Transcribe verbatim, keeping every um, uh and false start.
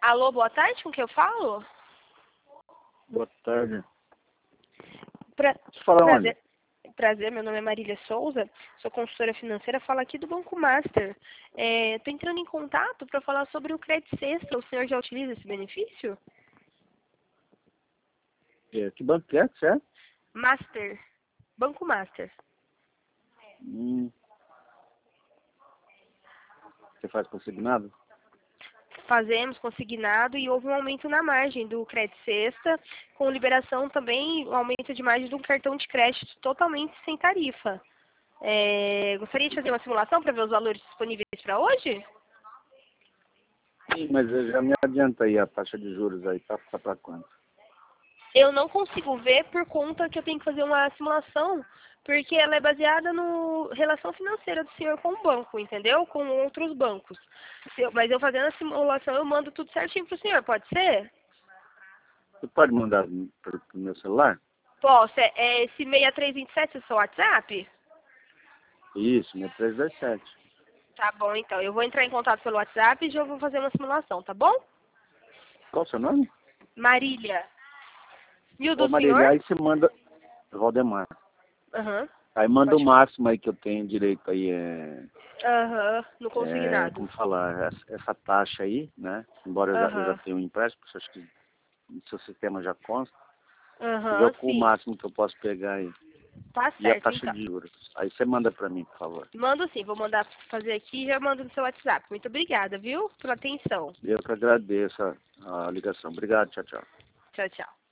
Alô, boa tarde, com quem eu falo? Boa tarde. Pra... Você fala Prazer. onde? Prazer, meu nome é Marília Souza, sou consultora financeira, falo aqui do Banco Master. Estou entrando em contato para falar sobre o Crédito Sexta. O senhor já utiliza esse benefício? É, que banco que é, que você é? Master. Banco Master. Hum. Você faz consignado? Fazemos consignado e houve um aumento na margem do Crédito Sexta, com liberação também, um aumento de margem de um cartão de crédito totalmente sem tarifa. É, gostaria de fazer uma simulação para ver os valores disponíveis para hoje? Sim, mas já me adianta aí a taxa de juros aí, tá, tá para quanto? Eu não consigo ver por conta que eu tenho que fazer uma simulação, porque ela é baseada no relação financeira do senhor com o banco, entendeu? Com outros bancos. Se eu- mas eu fazendo a simulação, eu mando tudo certinho pro senhor, pode ser? Você pode mandar pro, pro meu celular? Posso. É, é esse seis três dois sete o seu WhatsApp? Isso, meu três dois sete. Tá bom, então. Eu vou entrar em contato pelo WhatsApp e já vou fazer uma simulação, tá bom? Qual o seu nome? Marília. E o Ô do Marília, senhor? aí você manda... Valdemar. Aham. Aí manda o Pode. máximo aí que eu tenho direito aí, é... Aham. No é consignado. como falar, essa, essa taxa aí, né? Embora eu já, eu já Aham. tenha um empréstimo, acho que no seu sistema já consta. Já Aham, com o sim. máximo que eu posso pegar aí. Tá E a certo, taxa então. de juros. Aí você manda pra mim, por favor. Mando sim, vou mandar fazer aqui e já mando no seu WhatsApp. Muito obrigada, viu? Pela atenção. Eu que agradeço a, a ligação. Obrigado, tchau, tchau. Tchau, tchau.